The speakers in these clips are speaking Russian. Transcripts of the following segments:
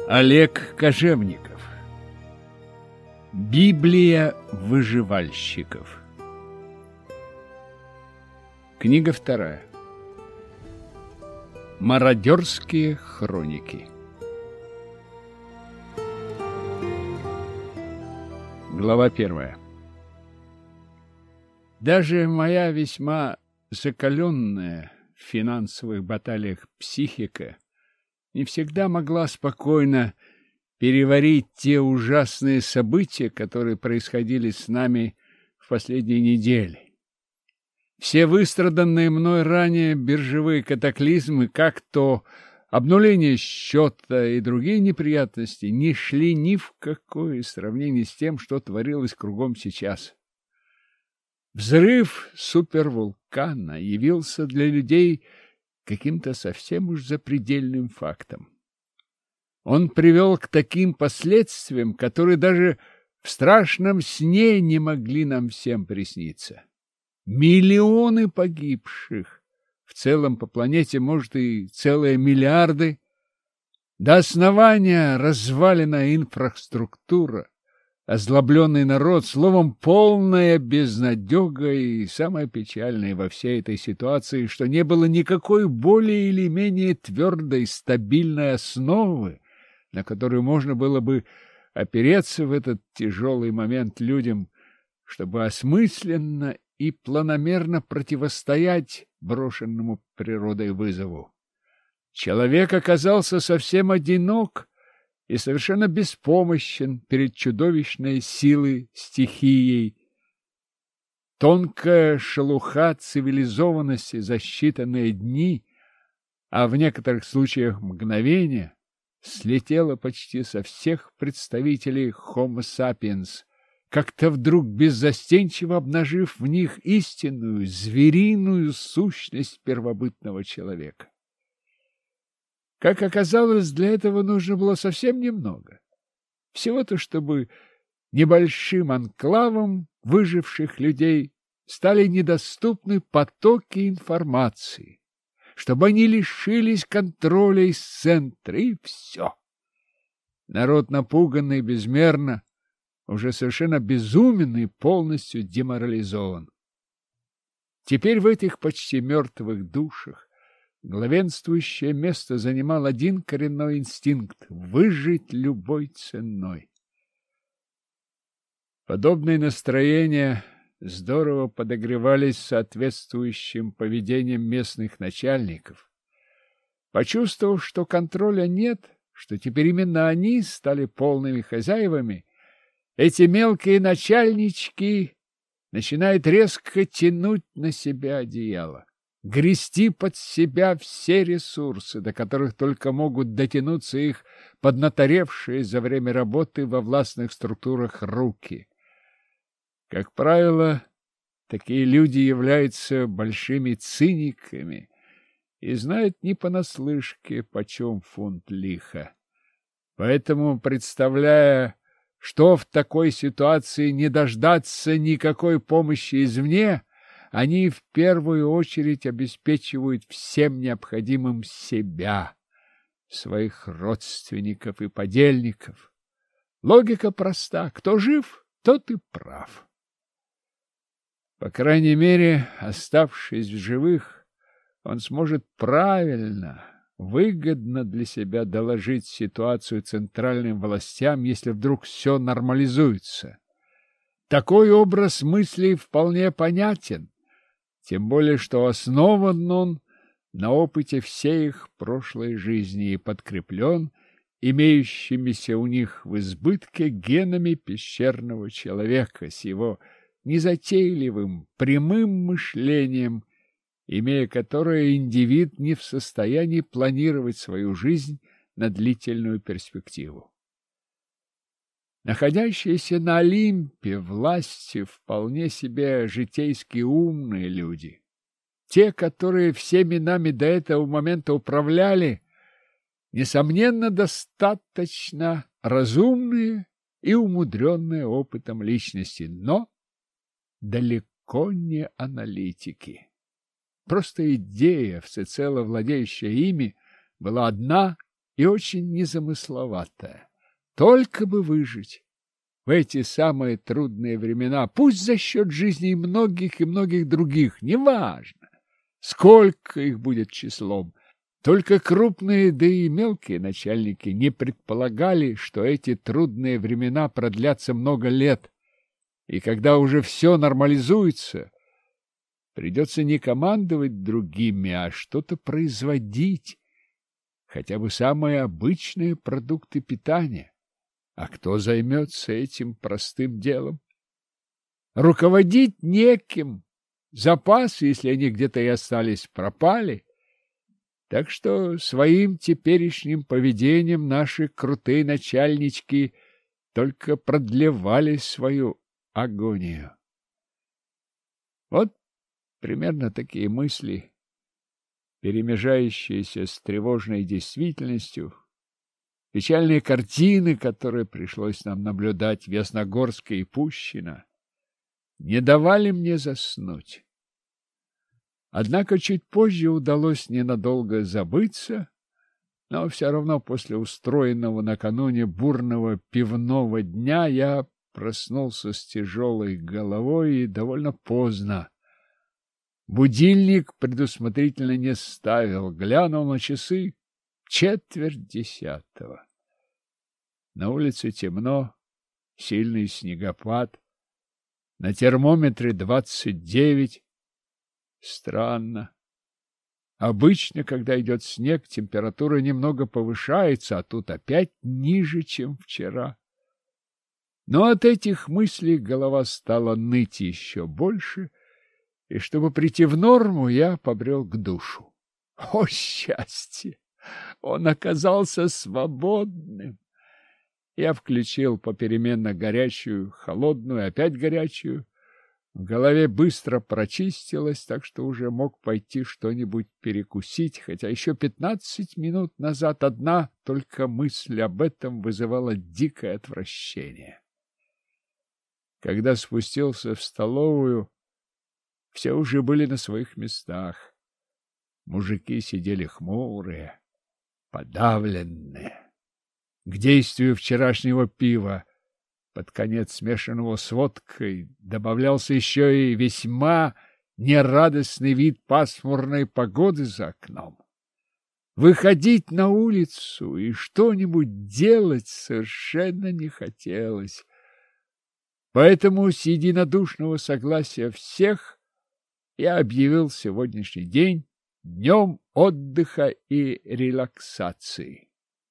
Олег Кожевников. Библия выживальщиков. Книга 2. Мародерские хроники. Глава 1. Даже моя весьма закаленная в финансовых баталиях психика не всегда могла спокойно переварить те ужасные события, которые происходили с нами в последние недели. Все выстраданные мной ранее биржевые катаклизмы, как то обнуление счета и другие неприятности, не шли ни в какое сравнение с тем, что творилось кругом сейчас. Взрыв супервулкана явился для людей каким-то совсем уж запредельным фактом. Он привел к таким последствиям, которые даже в страшном сне не могли нам всем присниться. Миллионы погибших, в целом по планете, может, и целые миллиарды, до основания развалена инфраструктура, озлобленный народ, словом, полная безнадега, и самое печальное во всей этой ситуации, что не было никакой более или менее твердой, стабильной основы, на которую можно было бы опереться в этот тяжелый момент людям, чтобы осмысленно и планомерно противостоять брошенному природой вызову. Человек оказался совсем одинок и совершенно беспомощен перед чудовищной силой стихией. Тонкая шелуха цивилизованности за считанные дни, а в некоторых случаях мгновения, слетела почти со всех представителей Homo sapiens, как-то вдруг беззастенчиво обнажив в них истинную звериную сущность первобытного человека. Как оказалось, для этого нужно было совсем немного. Всего-то, чтобы небольшим анклавам выживших людей стали недоступны потоки информации, чтобы они лишились контроля из центра, и все. Народ напуганный безмерно, уже совершенно безумен и полностью деморализован. Теперь в этих почти мертвых душах главенствующее место занимал один коренной инстинкт — выжить любой ценой. Подобные настроения здорово подогревались соответствующим поведением местных начальников. Почувствовав, что контроля нет, что теперь именно они стали полными хозяевами, эти мелкие начальнички начинают резко тянуть на себя одеяло, грести под себя все ресурсы, до которых только могут дотянуться их поднаторевшие за время работы во властных структурах руки. Как правило, такие люди являются большими циниками и знают не понаслышке, почем фунт лиха. Поэтому, представляя, что в такой ситуации не дождаться никакой помощи извне, они в первую очередь обеспечивают всем необходимым себя, своих родственников и подельников. Логика проста: кто жив, тот и прав. По крайней мере, оставшись в живых, он сможет правильно, выгодно для себя доложить ситуацию центральным властям, если вдруг все нормализуется. Такой образ мыслей вполне понятен, тем более что основан он на опыте всей их прошлой жизни и подкреплен имеющимися у них в избытке генами пещерного человека с его незатейливым, прямым мышлением, имея которое индивид не в состоянии планировать свою жизнь на длительную перспективу. Находящиеся на Олимпе власти вполне себе житейски умные люди, те, которые всеми нами до этого момента управляли, несомненно, достаточно разумные и умудренные опытом личности, но далеко не аналитики. Просто идея, всецело владеющая ими, была одна и очень незамысловатая. Только бы выжить в эти самые трудные времена, пусть за счет жизни и многих других, неважно, сколько их будет числом. Только крупные, да и мелкие начальники не предполагали, что эти трудные времена продлятся много лет, и когда уже все нормализуется, придется не командовать другими, а что-то производить, хотя бы самые обычные продукты питания. А кто займется этим простым делом? Руководить неким. Запасы, если они где-то и остались, пропали. Так что своим теперешним поведением наши крутые начальнички только продлевали свою агонию. Вот примерно такие мысли, перемежающиеся с тревожной действительностью, печальные картины, которые пришлось нам наблюдать в Ясногорске и Пущино, не давали мне заснуть. Однако чуть позже удалось ненадолго забыться, но все равно после устроенного накануне бурного пивного дня я проснулся с тяжелой головой и довольно поздно. Будильник предусмотрительно не ставил, глянул на часы — 9:45. На улице темно, сильный снегопад. На термометре 29. Странно. Обычно, когда идет снег, температура немного повышается, а тут опять ниже, чем вчера. Но от этих мыслей голова стала ныть еще больше, и чтобы прийти в норму, я побрел к душу. О, счастье! Он оказался свободным. Я включил попеременно горячую, холодную, опять горячую. В голове быстро прочистилось, так что уже мог пойти что-нибудь перекусить, хотя еще 15 минут назад одна только мысль об этом вызывала дикое отвращение. Когда спустился в столовую, все уже были на своих местах. Мужики сидели хмурые, подавленные. К действию вчерашнего пива, под конец смешанного с водкой, добавлялся еще и весьма нерадостный вид пасмурной погоды за окном. Выходить на улицу и что-нибудь делать совершенно не хотелось. Поэтому с единодушного согласия всех я объявил сегодняшний день днем отдыха и релаксации.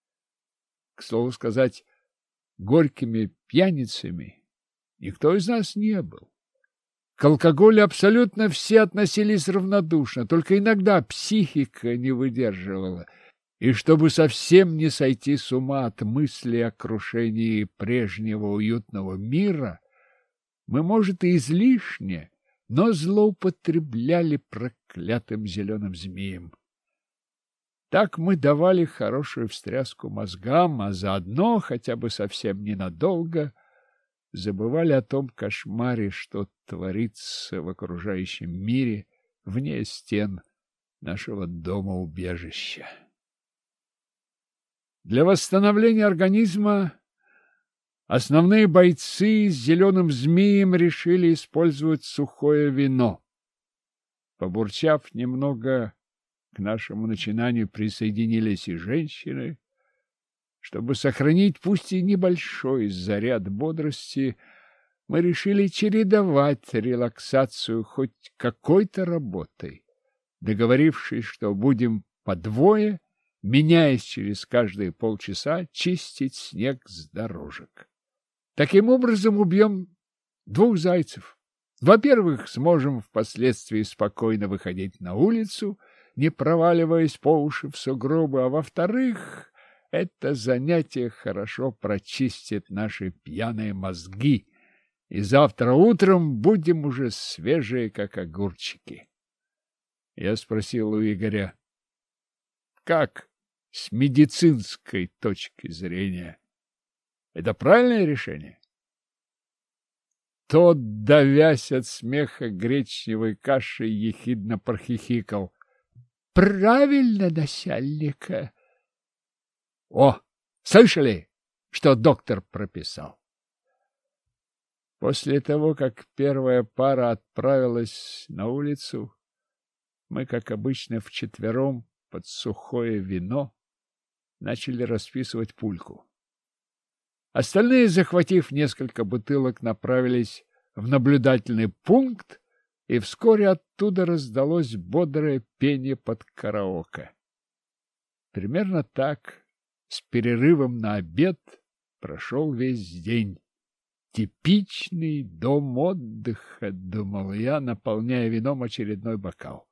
К слову сказать, горькими пьяницами никто из нас не был. К алкоголю абсолютно все относились равнодушно, только иногда психика не выдерживала. И чтобы совсем не сойти с ума от мысли о крушении прежнего уютного мира, мы, может, и излишне, но злоупотребляли проклятым зеленым змеем. Так мы давали хорошую встряску мозгам, а заодно, хотя бы совсем ненадолго, забывали о том кошмаре, что творится в окружающем мире вне стен нашего дома-убежища. Для восстановления организма основные бойцы с зеленым змеем решили использовать сухое вино. Побурчав немного, к нашему начинанию присоединились и женщины. Чтобы сохранить пусть и небольшой заряд бодрости, мы решили чередовать релаксацию хоть какой-то работой, договорившись, что будем по двое, меняясь через каждые полчаса, чистить снег с дорожек. Таким образом убьем 2 зайцев. Во-первых, сможем впоследствии спокойно выходить на улицу, не проваливаясь по уши в сугробы, а во-вторых, это занятие хорошо прочистит наши пьяные мозги, и завтра утром будем уже свежие, как огурчики. Я спросил у Игоря, как с медицинской точки зрения? Это правильное решение? Тот, давясь от смеха гречневой кашей, ехидно прохихикал. Правильно, начальника. О, слышали, что доктор прописал? После того, как первая пара отправилась на улицу, мы, как обычно, вчетвером под сухое вино начали расписывать пульку. Остальные, захватив несколько бутылок, направились в наблюдательный пункт, и вскоре оттуда раздалось бодрое пение под караоке. Примерно так, с перерывом на обед, прошел весь день. Типичный дом отдыха, думал я, наполняя вином очередной бокал.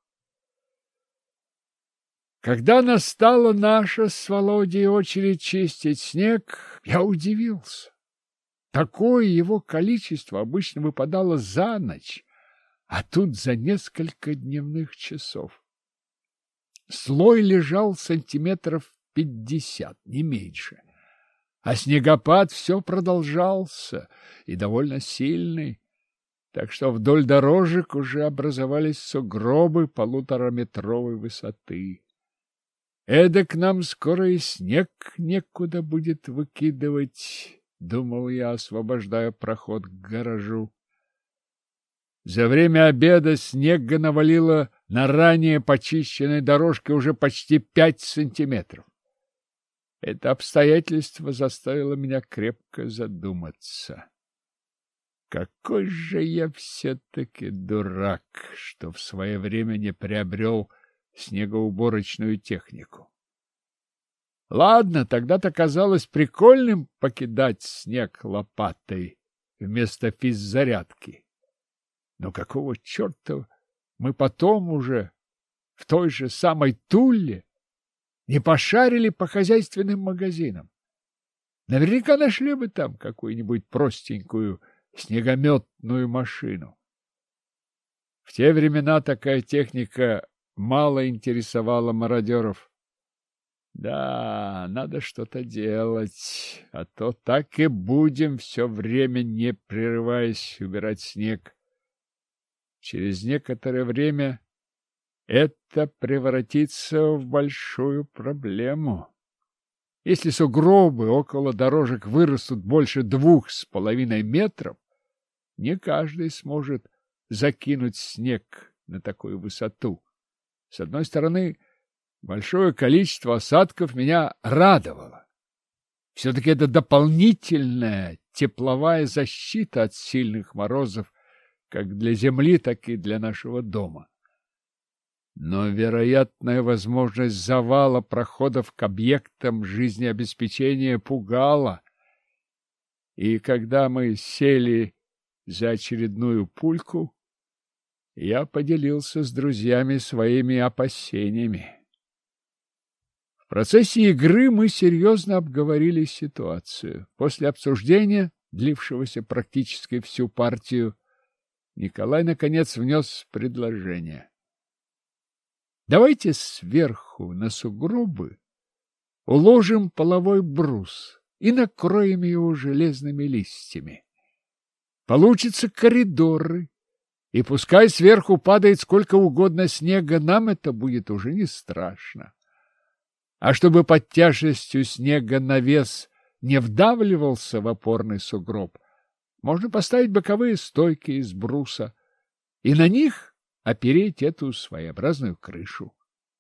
Когда настала наша с Володей очередь чистить снег, я удивился. Такое его количество обычно выпадало за ночь, а тут за несколько дневных часов. Слой лежал сантиметров 50, не меньше. А снегопад все продолжался, и довольно сильный, так что вдоль дорожек уже образовались сугробы 1,5-метровой высоты. Эдак нам скоро и снег некуда будет выкидывать, думал я, освобождая проход к гаражу. За время обеда снега навалило на ранее почищенной дорожке уже почти 5 сантиметров. Это обстоятельство заставило меня крепко задуматься. Какой же я все-таки дурак, что в свое время не приобрел снегоуборочную технику. Ладно, тогда-то казалось прикольным покидать снег лопатой вместо физзарядки. Но какого черта мы потом уже в той же самой Туле не пошарили по хозяйственным магазинам? Наверняка нашли бы там какую-нибудь простенькую снегометную машину. В те времена такая техника мало интересовала мародеров. Да, надо что-то делать, а то так и будем все время, не прерываясь, убирать снег. Через некоторое время это превратится в большую проблему. Если сугробы около дорожек вырастут больше 2,5 метров, не каждый сможет закинуть снег на такую высоту. С одной стороны, большое количество осадков меня радовало. Все-таки это дополнительная тепловая защита от сильных морозов как для земли, так и для нашего дома. Но вероятная возможность завала проходов к объектам жизнеобеспечения пугала. И когда мы сели за очередную пульку, я поделился с друзьями своими опасениями. В процессе игры мы серьезно обговорили ситуацию. После обсуждения, длившегося практически всю партию, Николай, наконец, внес предложение. Давайте сверху на сугробы уложим половой брус и накроем его железными листьями. Получатся коридоры, и пускай сверху падает сколько угодно снега, нам это будет уже не страшно. А чтобы под тяжестью снега навес не вдавливался в опорный сугроб, можно поставить боковые стойки из бруса и на них опереть эту своеобразную крышу.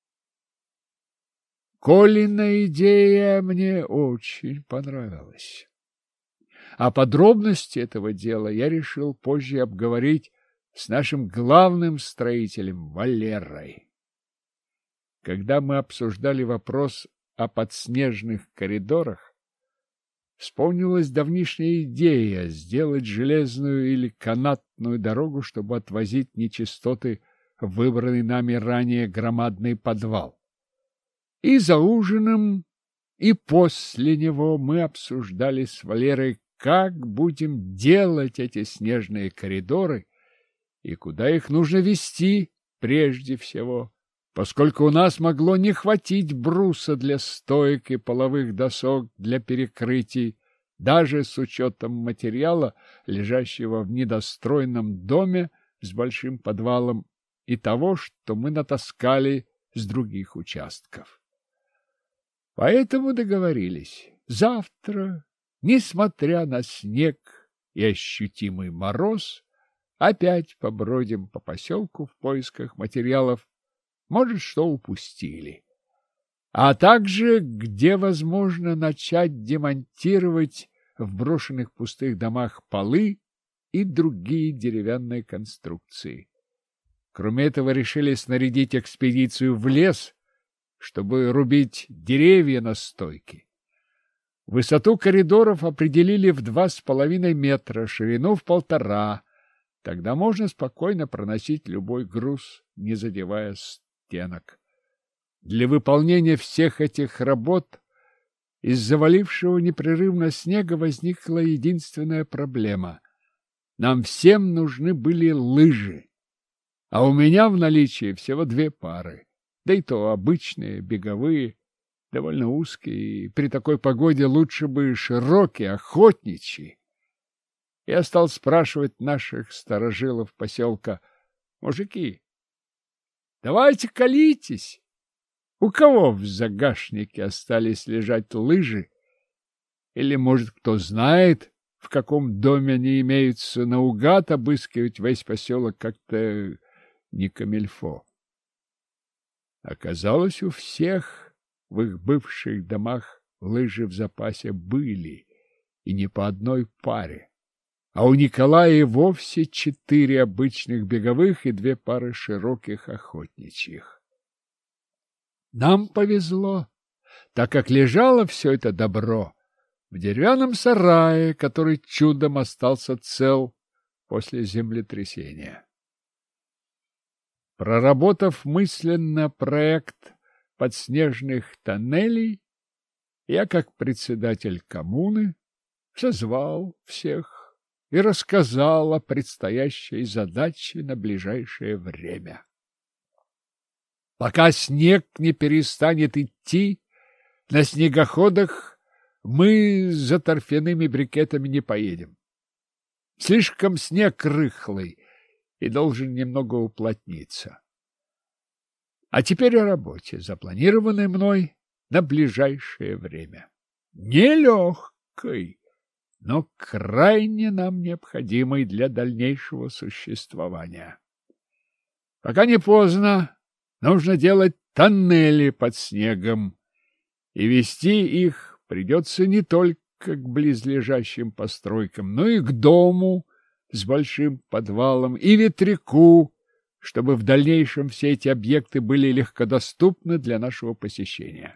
Колина идея мне очень понравилась. А подробности этого дела я решил позже обговорить с нашим главным строителем Валерой. Когда мы обсуждали вопрос о подснежных коридорах, вспомнилась давнишняя идея сделать железную или канатную дорогу, чтобы отвозить нечистоты в выбранный нами ранее громадный подвал. И за ужином, и после него мы обсуждали с Валерой, как будем делать эти снежные коридоры и куда их нужно вести прежде всего, поскольку у нас могло не хватить бруса для стоек и половых досок для перекрытий, даже с учетом материала, лежащего в недостроенном доме с большим подвалом, и того, что мы натаскали с других участков. Поэтому договорились. Завтра, несмотря на снег и ощутимый мороз, опять побродим по поселку в поисках материалов, может, что упустили. А также, где возможно, начать демонтировать в брошенных пустых домах полы и другие деревянные конструкции. Кроме этого, решили снарядить экспедицию в лес, чтобы рубить деревья на стойке. Высоту коридоров определили в 2,5 метра, ширину в 1,5. Тогда можно спокойно проносить любой груз, не задевая стенок. Для выполнения всех этих работ из завалившего непрерывно снега возникла единственная проблема. Нам всем нужны были лыжи, а у меня в наличии всего 2 пары, да и то обычные, беговые, довольно узкие, и при такой погоде лучше бы широкие, охотничьи. Я стал спрашивать наших старожилов поселка: мужики, давайте колитесь. У кого в загашнике остались лежать лыжи? Или, может, кто знает, в каком доме они имеются, наугад обыскивать весь поселок как-то не камильфо. Оказалось, у всех в их бывших домах лыжи в запасе были, и не по одной паре. А у Николая и вовсе 4 обычных беговых и 2 пары широких охотничьих. Нам повезло, так как лежало все это добро в деревянном сарае, который чудом остался цел после землетрясения. Проработав мысленно проект подснежных тоннелей, я, как председатель коммуны, созвал всех и рассказал о предстоящей задаче на ближайшее время. Пока снег не перестанет идти, на снегоходах мы за торфяными брикетами не поедем. Слишком снег рыхлый и должен немного уплотниться. А теперь о работе, запланированной мной на ближайшее время. Нелегкой, но крайне нам необходимой для дальнейшего существования. Пока не поздно, нужно делать тоннели под снегом, и вести их придется не только к близлежащим постройкам, но и к дому с большим подвалом и ветряку, чтобы в дальнейшем все эти объекты были легкодоступны для нашего посещения.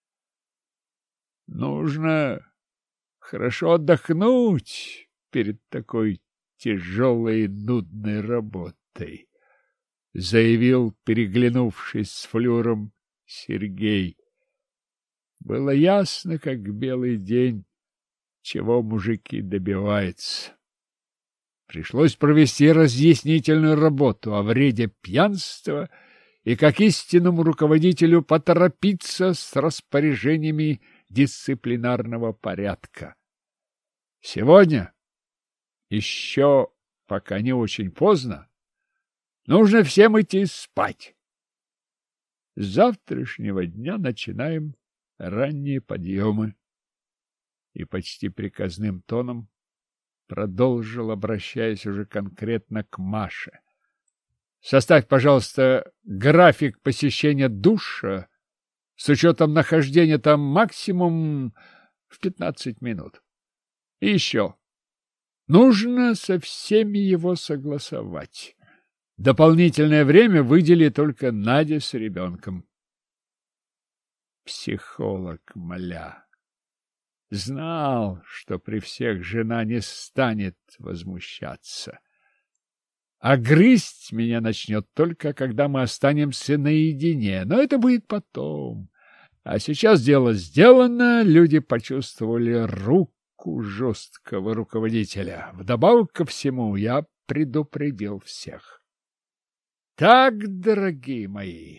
Нужно хорошо отдохнуть перед такой тяжелой и нудной работой, заявил, переглянувшись с Флюром, Сергей. Было ясно, как белый день, чего мужики добиваются. Пришлось провести разъяснительную работу о вреде пьянства и, как истинному руководителю, поторопиться с распоряжениями дисциплинарного порядка. Сегодня, еще пока не очень поздно, нужно всем идти спать. С завтрашнего дня начинаем ранние подъемы. И почти приказным тоном продолжил, обращаясь уже конкретно к Маше. Составь, пожалуйста, график посещения душа с учетом нахождения там максимум в 15 минут. И еще. Нужно со всеми его согласовать. Дополнительное время выдели только Надя с ребенком. Психолог моля. Знал, что при всех жена не станет возмущаться. А грызть меня начнет только, когда мы останемся наедине. Но это будет потом. А сейчас дело сделано, люди почувствовали руку жесткого руководителя. Вдобавок ко всему я предупредил всех. Так, дорогие мои,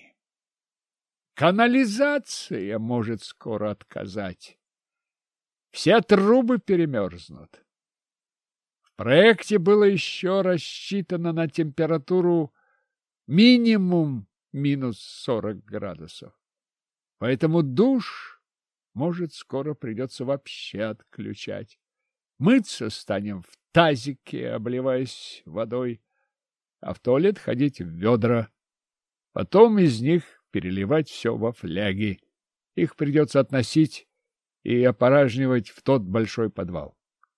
канализация может скоро отказать. Все трубы перемерзнут. В проекте было еще рассчитано на температуру минимум минус 40 градусов. Поэтому душ Может, скоро придется вообще отключать. Мыться станем в тазике, обливаясь водой, а в туалет ходить в ведра. Потом из них переливать все во фляги. Их придется относить и опоражнивать в тот большой подвал.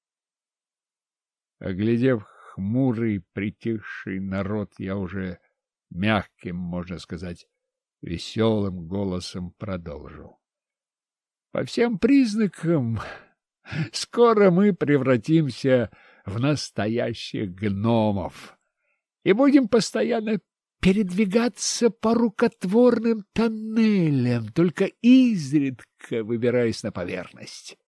Оглядев хмурый, притихший народ, я уже мягким, можно сказать, веселым голосом продолжил. По всем признакам, скоро мы превратимся в настоящих гномов и будем постоянно передвигаться по рукотворным тоннелям, только изредка выбираясь на поверхность.